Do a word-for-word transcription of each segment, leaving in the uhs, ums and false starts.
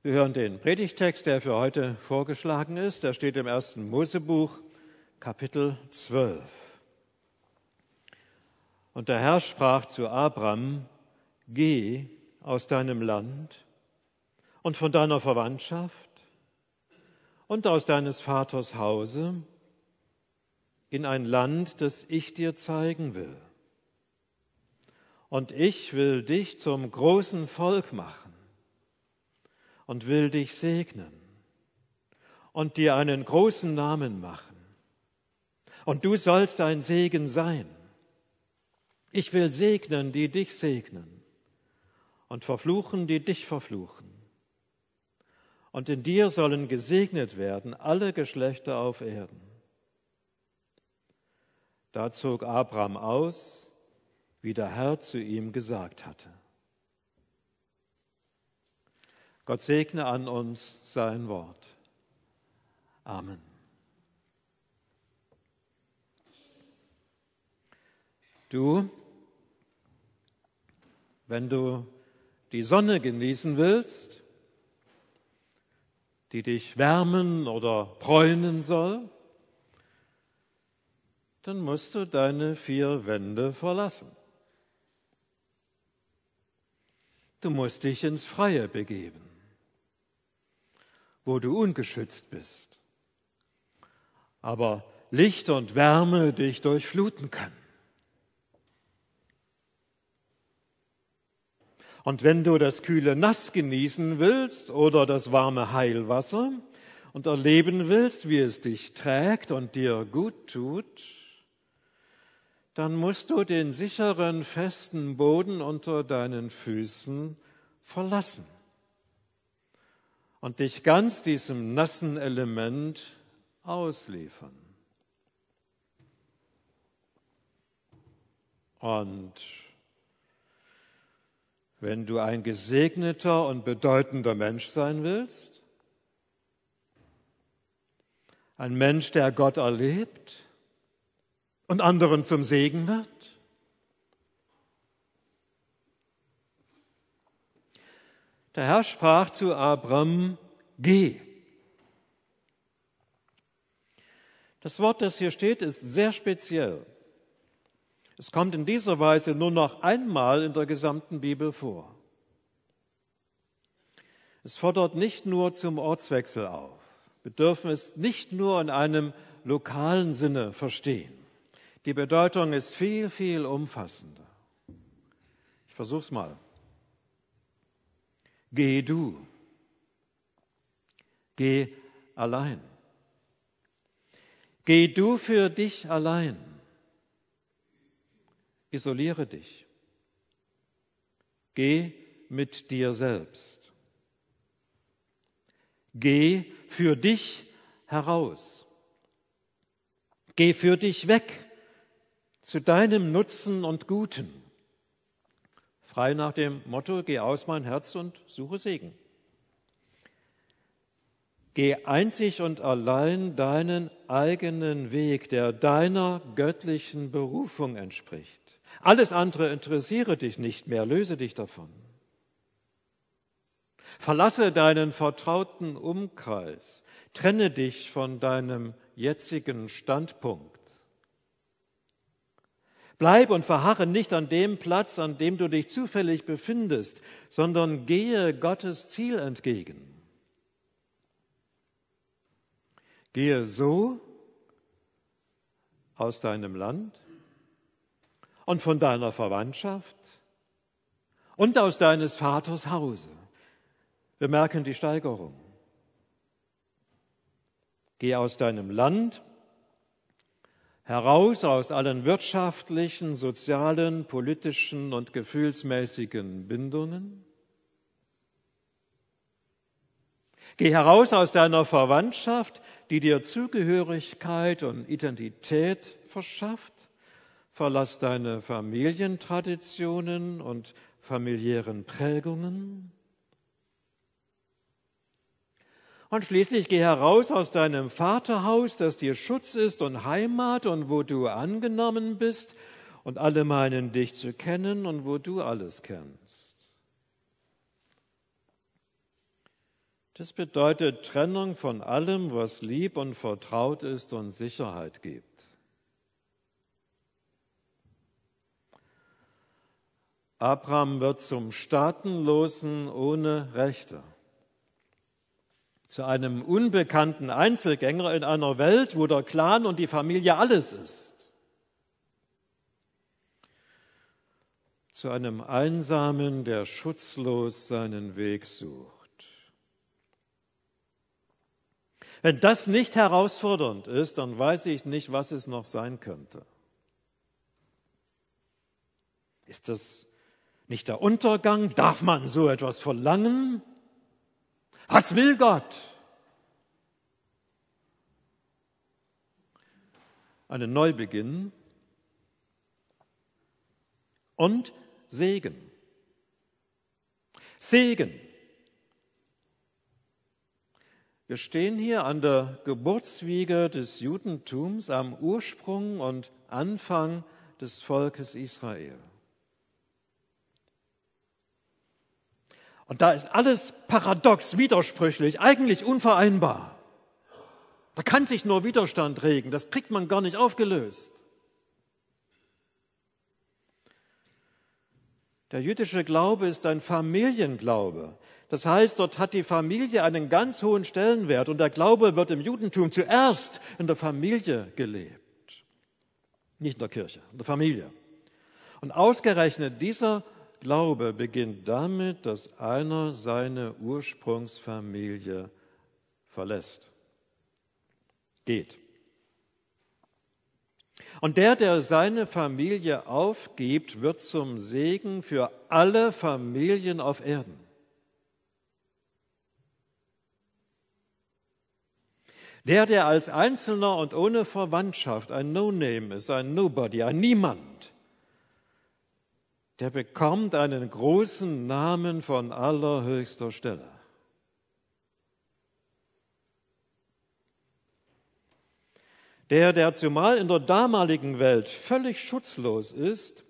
Wir hören den Predigtext, der für heute vorgeschlagen ist. Der steht im ersten Mosebuch, Kapitel zwölf. Und der Herr sprach zu Abram: Geh aus deinem Land und von deiner Verwandtschaft und aus deines Vaters Hause in ein Land, das ich dir zeigen will. Und ich will dich zum großen Volk machen und will dich segnen und dir einen großen Namen machen. Und du sollst ein Segen sein. Ich will segnen, die dich segnen, und verfluchen, die dich verfluchen. Und in dir sollen gesegnet werden alle Geschlechter auf Erden. Da zog Abram aus, wie der Herr zu ihm gesagt hatte. Gott segne an uns sein Wort. Amen. Du, wenn du die Sonne genießen willst, die dich wärmen oder bräunen soll, dann musst du deine vier Wände verlassen. Du musst dich ins Freie begeben, wo du ungeschützt bist, aber Licht und Wärme dich durchfluten können. Und wenn du das kühle Nass genießen willst oder das warme Heilwasser und erleben willst, wie es dich trägt und dir gut tut, dann musst du den sicheren, festen Boden unter deinen Füßen verlassen und dich ganz diesem nassen Element ausliefern. Und wenn du ein gesegneter und bedeutender Mensch sein willst, ein Mensch, der Gott erlebt und anderen zum Segen wird, der Herr sprach zu Abram: Geh. Das Wort, das hier steht, ist sehr speziell. Es kommt in dieser Weise nur noch einmal in der gesamten Bibel vor. Es fordert nicht nur zum Ortswechsel auf. Wir dürfen es nicht nur in einem lokalen Sinne verstehen. Die Bedeutung ist viel, viel umfassender. Ich versuch's mal. Geh du. Geh allein. Geh du für dich allein. Isoliere dich. Geh mit dir selbst. Geh für dich heraus. Geh für dich weg zu deinem Nutzen und Guten. Frei nach dem Motto: Geh aus, mein Herz, und suche Segen. Geh einzig und allein deinen eigenen Weg, der deiner göttlichen Berufung entspricht. Alles andere interessiere dich nicht mehr, löse dich davon. Verlasse deinen vertrauten Umkreis, trenne dich von deinem jetzigen Standpunkt. Bleib und verharre nicht an dem Platz, an dem du dich zufällig befindest, sondern gehe Gottes Ziel entgegen. Gehe so aus deinem Land und von deiner Verwandtschaft und aus deines Vaters Hause. Wir merken die Steigerung. Geh aus deinem Land, heraus aus allen wirtschaftlichen, sozialen, politischen und gefühlsmäßigen Bindungen. Geh heraus aus deiner Verwandtschaft, die dir Zugehörigkeit und Identität verschafft. Verlass deine Familientraditionen und familiären Prägungen. Und schließlich geh heraus aus deinem Vaterhaus, das dir Schutz ist und Heimat und wo du angenommen bist und alle meinen, dich zu kennen und wo du alles kennst. Das bedeutet Trennung von allem, was lieb und vertraut ist und Sicherheit gibt. Abraham wird zum Staatenlosen ohne Rechte, zu einem unbekannten Einzelgänger in einer Welt, wo der Clan und die Familie alles ist, zu einem Einsamen, der schutzlos seinen Weg sucht. Wenn das nicht herausfordernd ist, dann weiß ich nicht, was es noch sein könnte. Ist das nicht der Untergang? Darf man so etwas verlangen? Was will Gott? Einen Neubeginn und Segen. Segen. Wir stehen hier an der Geburtswiege des Judentums, am Ursprung und Anfang des Volkes Israel. Und da ist alles paradox, widersprüchlich, eigentlich unvereinbar. Da kann sich nur Widerstand regen, das kriegt man gar nicht aufgelöst. Der jüdische Glaube ist ein Familienglaube. Das heißt, dort hat die Familie einen ganz hohen Stellenwert und der Glaube wird im Judentum zuerst in der Familie gelebt. Nicht in der Kirche, in der Familie. Und ausgerechnet dieser Glaube beginnt damit, dass einer seine Ursprungsfamilie verlässt, geht. Und der, der seine Familie aufgibt, wird zum Segen für alle Familien auf Erden. Der, der als Einzelner und ohne Verwandtschaft ein No-Name ist, ein Nobody, ein Niemand, der bekommt einen großen Namen von allerhöchster Stelle. Der, der zumal in der damaligen Welt völlig schutzlos ist,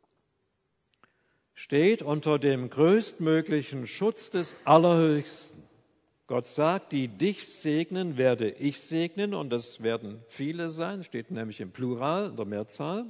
steht unter dem größtmöglichen Schutz des Allerhöchsten. Gott sagt, die dich segnen, werde ich segnen, und das werden viele sein, steht nämlich im Plural, in der Mehrzahl.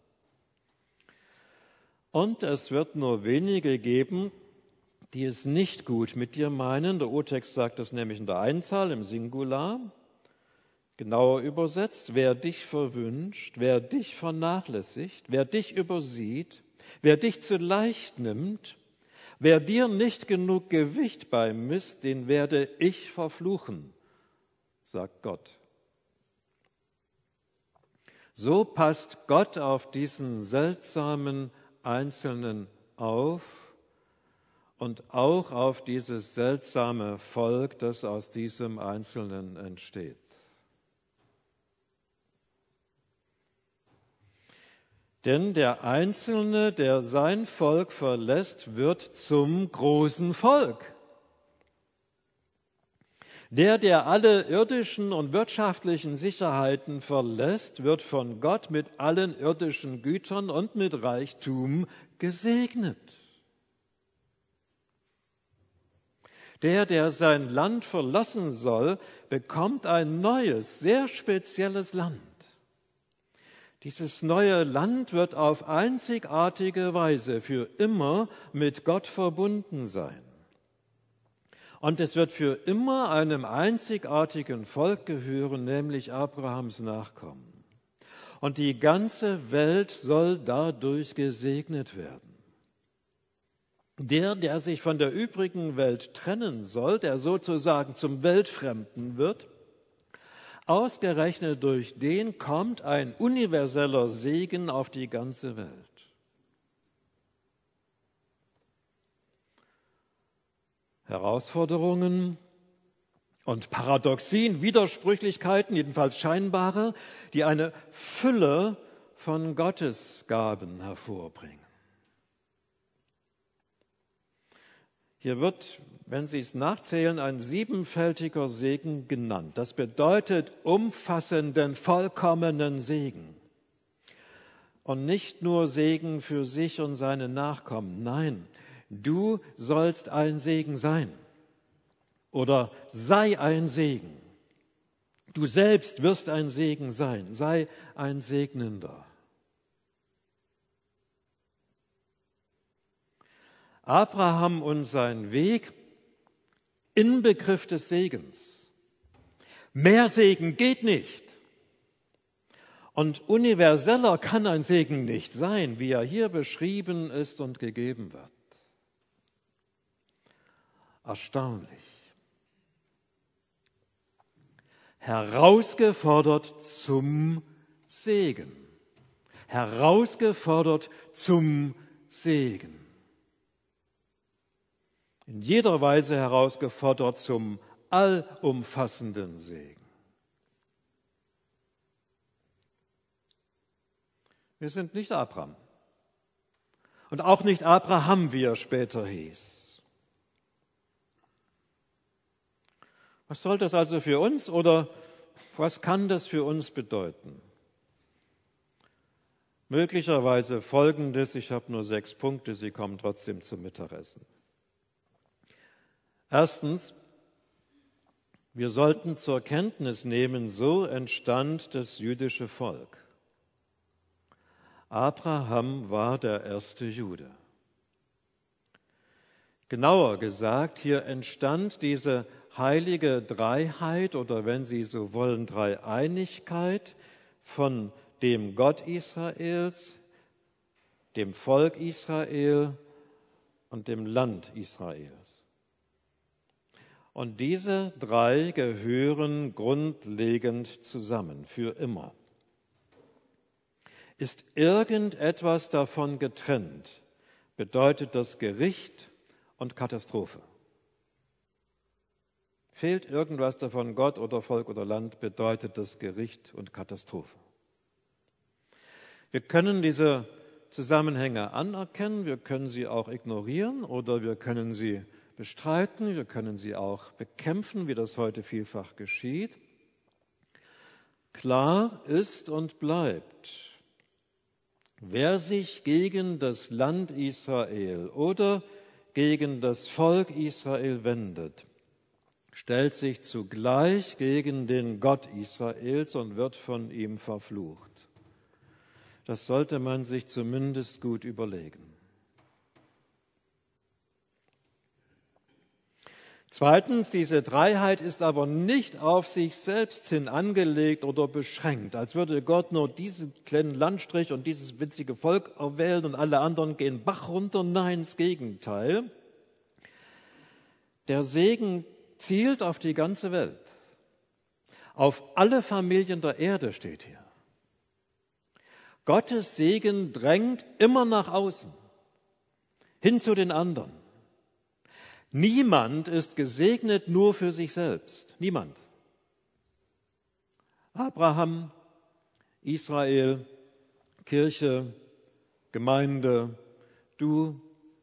Und es wird nur wenige geben, die es nicht gut mit dir meinen. Der Urtext sagt das nämlich in der Einzahl, im Singular. Genauer übersetzt, wer dich verwünscht, wer dich vernachlässigt, wer dich übersieht, wer dich zu leicht nimmt, wer dir nicht genug Gewicht beimisst, den werde ich verfluchen, sagt Gott. So passt Gott auf diesen seltsamen Einzelnen auf und auch auf dieses seltsame Volk, das aus diesem Einzelnen entsteht. Denn der Einzelne, der sein Volk verlässt, wird zum großen Volk. Der, der alle irdischen und wirtschaftlichen Sicherheiten verlässt, wird von Gott mit allen irdischen Gütern und mit Reichtum gesegnet. Der, der sein Land verlassen soll, bekommt ein neues, sehr spezielles Land. Dieses neue Land wird auf einzigartige Weise für immer mit Gott verbunden sein. Und es wird für immer einem einzigartigen Volk gehören, nämlich Abrahams Nachkommen. Und die ganze Welt soll dadurch gesegnet werden. Der, der sich von der übrigen Welt trennen soll, der sozusagen zum Weltfremden wird, ausgerechnet durch den kommt ein universeller Segen auf die ganze Welt. Herausforderungen und Paradoxien, Widersprüchlichkeiten, jedenfalls scheinbare, die eine Fülle von Gottesgaben hervorbringen. Hier wird, wenn Sie es nachzählen, ein siebenfältiger Segen genannt. Das bedeutet umfassenden, vollkommenen Segen. Und nicht nur Segen für sich und seine Nachkommen. Nein, du sollst ein Segen sein. oder sei ein Segen. Du selbst wirst ein Segen sein, sei ein Segnender. Abraham und sein Weg, Inbegriff des Segens. Mehr Segen geht nicht. Und universeller kann ein Segen nicht sein, wie er hier beschrieben ist und gegeben wird. Erstaunlich. Herausgefordert zum Segen. Herausgefordert zum Segen. In jeder Weise herausgefordert zum allumfassenden Segen. Wir sind nicht Abraham. Und auch nicht Abraham, wie er später hieß. Was soll das also für uns oder was kann das für uns bedeuten? Möglicherweise Folgendes, ich habe nur sechs Punkte, Sie kommen trotzdem zum Mittagessen. Erstens, wir sollten zur Kenntnis nehmen, so entstand das jüdische Volk. Abraham war der erste Jude. Genauer gesagt, hier entstand diese heilige Dreiheit oder wenn Sie so wollen, Dreieinigkeit von dem Gott Israels, dem Volk Israel und dem Land Israels. Und diese drei gehören grundlegend zusammen, für immer. Ist irgendetwas davon getrennt, bedeutet das Gericht und Katastrophe. Fehlt irgendwas davon, Gott oder Volk oder Land, bedeutet das Gericht und Katastrophe. Wir können diese Zusammenhänge anerkennen, wir können sie auch ignorieren oder wir können sie bestreiten, wir können sie auch bekämpfen, wie das heute vielfach geschieht. Klar ist und bleibt, wer sich gegen das Land Israel oder gegen das Volk Israel wendet, stellt sich zugleich gegen den Gott Israels und wird von ihm verflucht. Das sollte man sich zumindest gut überlegen. Zweitens, diese Dreiheit ist aber nicht auf sich selbst hin angelegt oder beschränkt, als würde Gott nur diesen kleinen Landstrich und dieses winzige Volk erwählen und alle anderen gehen Bach runter. Nein, das Gegenteil. Der Segen zielt auf die ganze Welt. Auf alle Familien der Erde steht hier. Gottes Segen drängt immer nach außen, hin zu den anderen. Niemand ist gesegnet nur für sich selbst. Niemand. Abraham, Israel, Kirche, Gemeinde, du.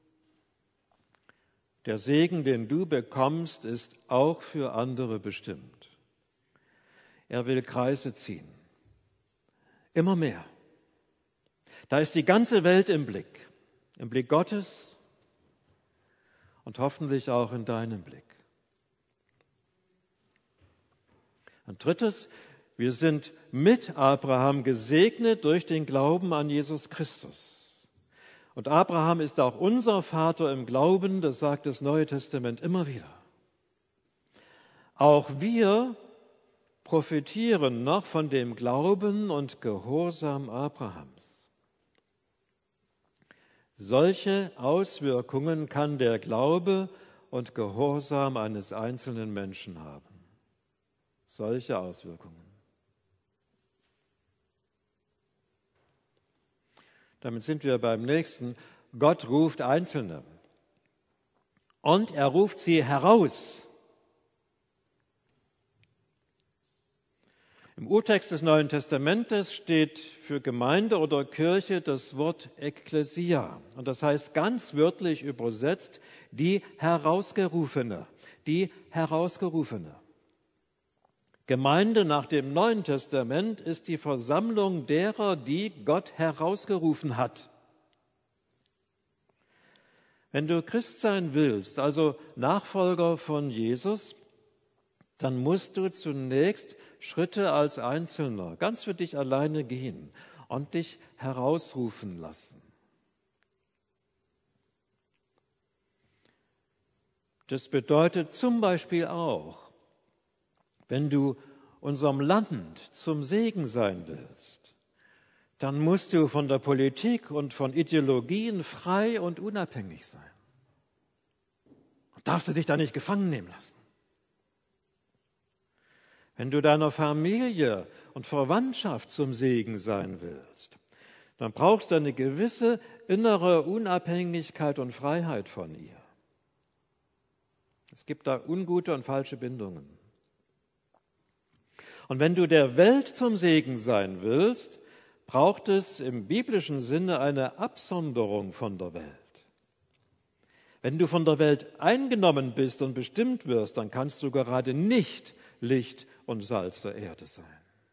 Der Segen, den du bekommst, ist auch für andere bestimmt. Er will Kreise ziehen. Immer mehr. Da ist die ganze Welt im Blick. Im Blick Gottes und hoffentlich auch in deinem Blick. Und drittes, wir sind mit Abraham gesegnet durch den Glauben an Jesus Christus. Und Abraham ist auch unser Vater im Glauben, das sagt das Neue Testament immer wieder. Auch wir profitieren noch von dem Glauben und Gehorsam Abrahams. Solche Auswirkungen kann der Glaube und Gehorsam eines einzelnen Menschen haben. Solche Auswirkungen. Damit sind wir beim nächsten. Gott ruft Einzelne. Und er ruft sie heraus. Im Urtext des Neuen Testamentes steht für Gemeinde oder Kirche das Wort Ekklesia. Und das heißt ganz wörtlich übersetzt, die Herausgerufene. Die Herausgerufene. Gemeinde nach dem Neuen Testament ist die Versammlung derer, die Gott herausgerufen hat. Wenn du Christ sein willst, also Nachfolger von Jesus, dann musst du zunächst Schritte als Einzelner ganz für dich alleine gehen und dich herausrufen lassen. Das bedeutet zum Beispiel auch, wenn du unserem Land zum Segen sein willst, dann musst du von der Politik und von Ideologien frei und unabhängig sein. Und darfst du dich da nicht gefangen nehmen lassen. Wenn du deiner Familie und Verwandtschaft zum Segen sein willst, dann brauchst du eine gewisse innere Unabhängigkeit und Freiheit von ihr. Es gibt da ungute und falsche Bindungen. Und wenn du der Welt zum Segen sein willst, braucht es im biblischen Sinne eine Absonderung von der Welt. Wenn du von der Welt eingenommen bist und bestimmt wirst, dann kannst du gerade nicht Licht und Salz der Erde sein.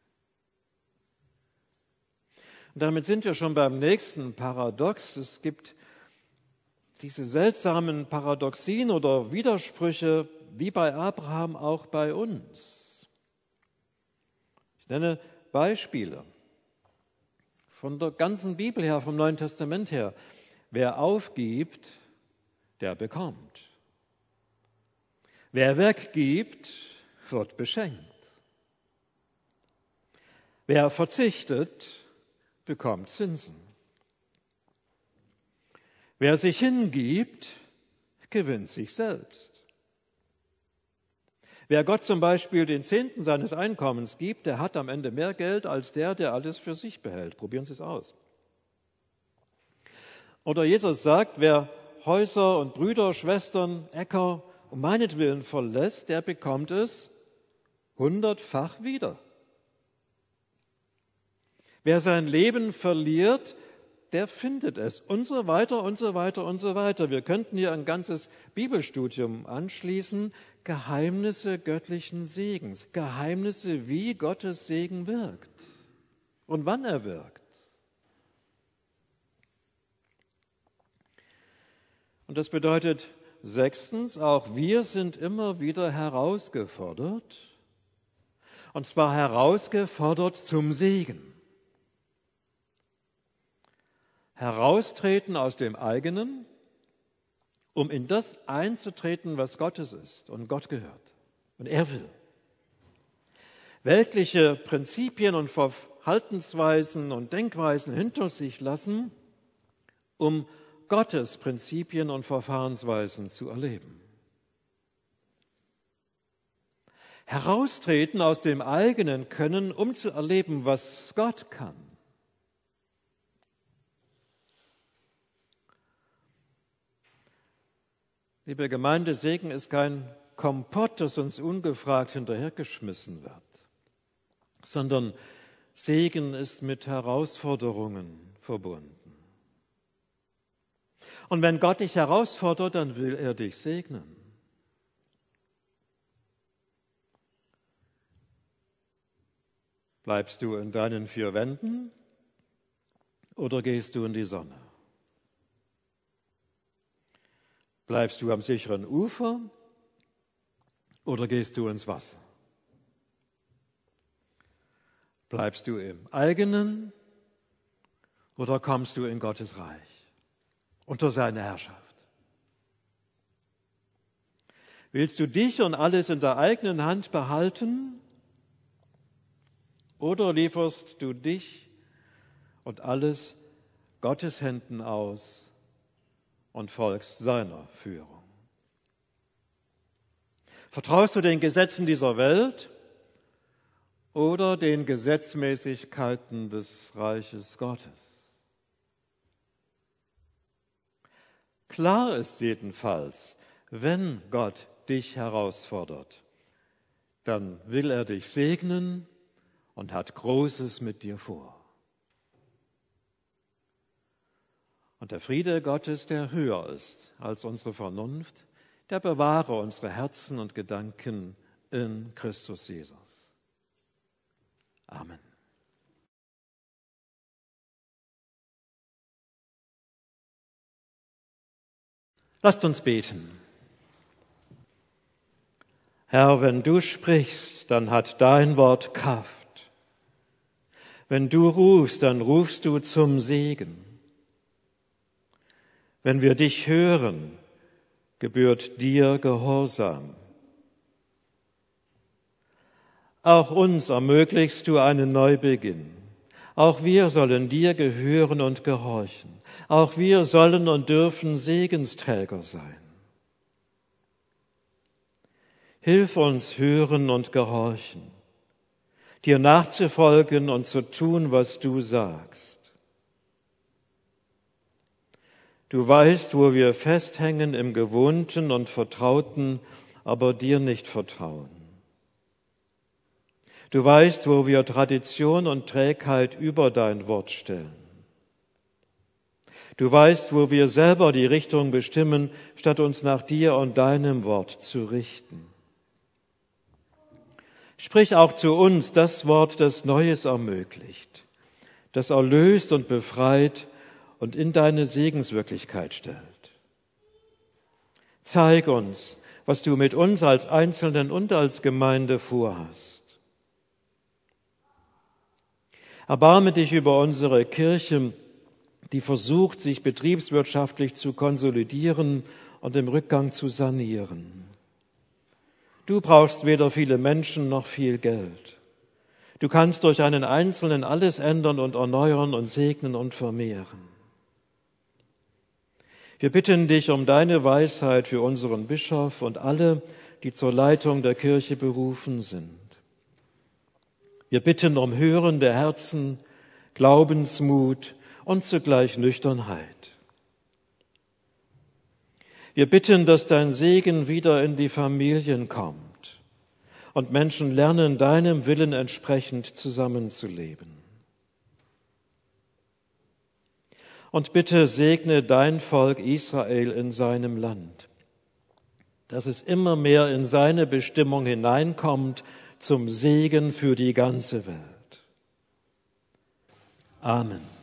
Und damit sind wir schon beim nächsten Paradox. Es gibt diese seltsamen Paradoxien oder Widersprüche, wie bei Abraham auch bei uns. Ich nenne Beispiele von der ganzen Bibel her, vom Neuen Testament her. Wer aufgibt, der bekommt. Wer weggibt, wird beschenkt. Wer verzichtet, bekommt Zinsen. Wer sich hingibt, gewinnt sich selbst. Wer Gott zum Beispiel den Zehnten seines Einkommens gibt, der hat am Ende mehr Geld als der, der alles für sich behält. Probieren Sie es aus. Oder Jesus sagt, wer Häuser und Brüder, Schwestern, Äcker um meinetwillen verlässt, der bekommt es hundertfach wieder. Wer sein Leben verliert, der findet es und so weiter und so weiter und so weiter. Wir könnten hier ein ganzes Bibelstudium anschließen, Geheimnisse göttlichen Segens, Geheimnisse, wie Gottes Segen wirkt und wann er wirkt. Und das bedeutet sechstens, auch wir sind immer wieder herausgefordert, und zwar herausgefordert zum Segen. Heraustreten aus dem eigenen, um in das einzutreten, was Gottes ist und Gott gehört und er will. Weltliche Prinzipien und Verhaltensweisen und Denkweisen hinter sich lassen, um Gottes Prinzipien und Verfahrensweisen zu erleben. Heraustreten aus dem eigenen Können, um zu erleben, was Gott kann. Liebe Gemeinde, Segen ist kein Kompott, das uns ungefragt hinterhergeschmissen wird, sondern Segen ist mit Herausforderungen verbunden. Und wenn Gott dich herausfordert, dann will er dich segnen. Bleibst du in deinen vier Wänden oder gehst du in die Sonne? Bleibst du am sicheren Ufer oder gehst du ins Wasser? Bleibst du im eigenen oder kommst du in Gottes Reich, unter seine Herrschaft? Willst du dich und alles in der eigenen Hand behalten oder lieferst du dich und alles Gottes Händen aus und folgst seiner Führung? Vertraust du den Gesetzen dieser Welt oder den Gesetzmäßigkeiten des Reiches Gottes? Klar ist jedenfalls, wenn Gott dich herausfordert, dann will er dich segnen und hat Großes mit dir vor. Und der Friede Gottes, der höher ist als unsere Vernunft, der bewahre unsere Herzen und Gedanken in Christus Jesus. Amen. Lasst uns beten. Herr, wenn du sprichst, dann hat dein Wort Kraft. Wenn du rufst, dann rufst du zum Segen. Wenn wir dich hören, gebührt dir Gehorsam. Auch uns ermöglichst du einen Neubeginn. Auch wir sollen dir gehören und gehorchen. Auch wir sollen und dürfen Segensträger sein. Hilf uns hören und gehorchen, dir nachzufolgen und zu tun, was du sagst. Du weißt, wo wir festhängen im Gewohnten und Vertrauten, aber dir nicht vertrauen. Du weißt, wo wir Tradition und Trägheit über dein Wort stellen. Du weißt, wo wir selber die Richtung bestimmen, statt uns nach dir und deinem Wort zu richten. Sprich auch zu uns das Wort, das Neues ermöglicht, das erlöst und befreit und in deine Segenswirklichkeit stellt. Zeig uns, was du mit uns als Einzelnen und als Gemeinde vorhast. Erbarme dich über unsere Kirche, die versucht, sich betriebswirtschaftlich zu konsolidieren und im Rückgang zu sanieren. Du brauchst weder viele Menschen noch viel Geld. Du kannst durch einen Einzelnen alles ändern und erneuern und segnen und vermehren. Wir bitten dich um deine Weisheit für unseren Bischof und alle, die zur Leitung der Kirche berufen sind. Wir bitten um hörende Herzen, Glaubensmut und zugleich Nüchternheit. Wir bitten, dass dein Segen wieder in die Familien kommt und Menschen lernen, deinem Willen entsprechend zusammenzuleben. Und bitte segne dein Volk Israel in seinem Land, dass es immer mehr in seine Bestimmung hineinkommt, zum Segen für die ganze Welt. Amen.